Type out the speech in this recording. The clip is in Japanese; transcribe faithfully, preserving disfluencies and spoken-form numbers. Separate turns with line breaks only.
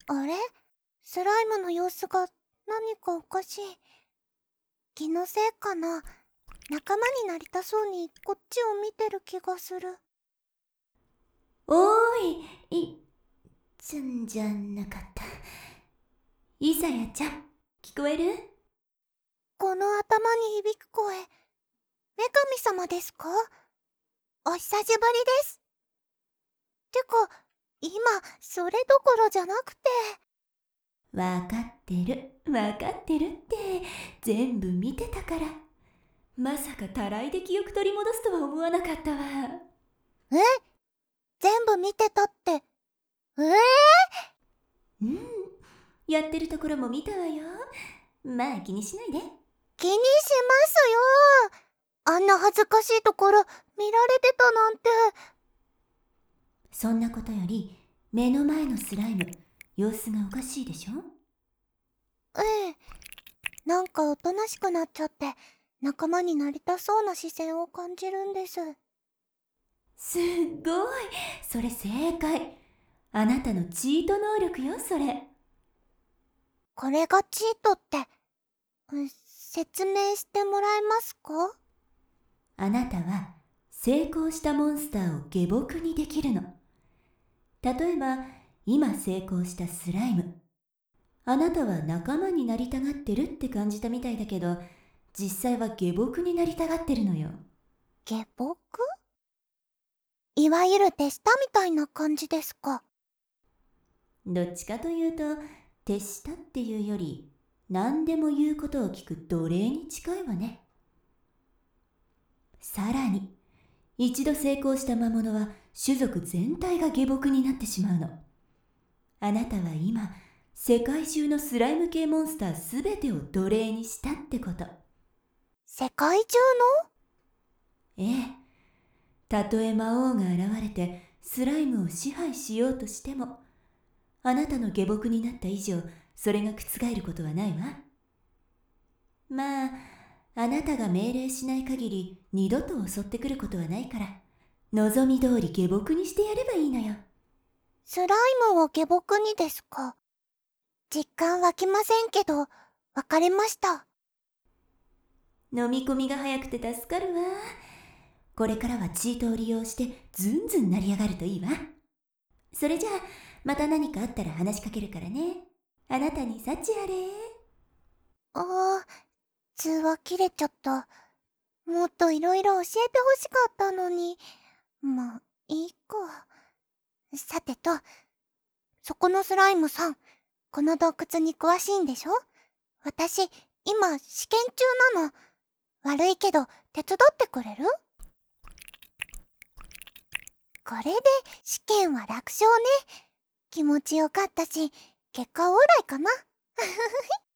あれ？スライムの様子が何かおかしい。気のせいかな。仲間になりたそうにこっちを見てる気がする。
おーい、い、ちゃんじゃなかった。イサヤちゃん、聞こえる？
この頭に響く声、女神様ですか？お久しぶりです。てか、今、それどころじゃなくて。
わかってる、わかってるって、全部見てたから。まさかたらいで記憶取り戻すとは思わなかったわ。
え？全部見てたって、えー、
うん、やってるところも見たわよ。まあ気にしないで。
気にしますよ。あんな恥ずかしいところ見られてたなんて。
そんなことより、目の前のスライム、様子がおかしいでしょ？
ええ、なんかおとなしくなっちゃって仲間になりたそうな視線を感じるんです。
すっごい、それ正解。あなたのチート能力よ、それ。
これがチートって、う説明してもらえますか？
あなたは成功したモンスターを下僕にできるの。例えば、今成功したスライム。あなたは仲間になりたがってるって感じたみたいだけど、実際は下僕になりたがってるのよ。
下僕？いわゆる手下みたいな感じですか？
どっちかというと、手下っていうより、何でも言うことを聞く奴隷に近いわね。さらに、一度成功した魔物は種族全体が下僕になってしまうの。あなたは今、世界中のスライム系モンスターすべてを奴隷にしたってこと。
世界中の？
ええ。たとえ魔王が現れてスライムを支配しようとしても、あなたの下僕になった以上、それが覆ることはないわ。まあ、あなたが命令しない限り二度と襲ってくることはないから、望み通り下僕にしてやればいいのよ。
スライムを下僕にですか？実感湧きませんけど、わかりました。
飲み込みが早くて助かるわ。これからはチートを利用してずんずん成り上がるといいわ。それじゃあ、また何かあったら話しかけるからね。あなたに幸あれ。
ああ、通話切れちゃった。もっといろいろ教えてほしかったのに。まあ、いいか。さてと、そこのスライムさん、この洞窟に詳しいんでしょ？私、今、試験中なの。悪いけど、手伝ってくれる？これで、試験は楽勝ね。気持ちよかったし、結果オーライかな。